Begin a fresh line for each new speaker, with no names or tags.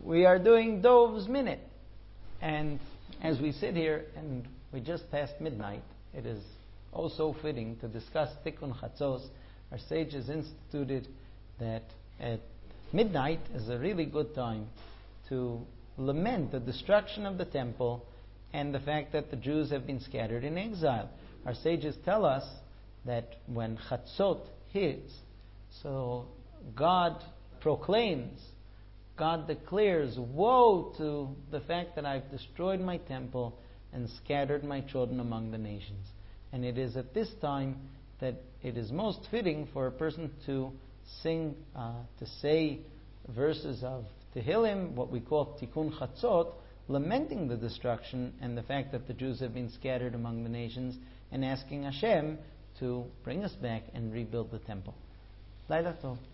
We are doing Dov's Minute. And as we sit here and we just passed midnight, it is also fitting to discuss Tikkun Chatzos. Our sages instituted that at midnight is a really good time to lament the destruction of the temple and the fact that the Jews have been scattered in exile. Our sages tell us that when Chatzot hits, so God proclaims, God declares, woe to the fact that I've destroyed my temple and scattered my children among the nations. And it is at this time that it is most fitting for a person to sing, to say verses of Tehillim, what we call Tikkun Chatzot, lamenting the destruction and the fact that the Jews have been scattered among the nations, and asking Hashem to bring us back and rebuild the temple. Laila Tov.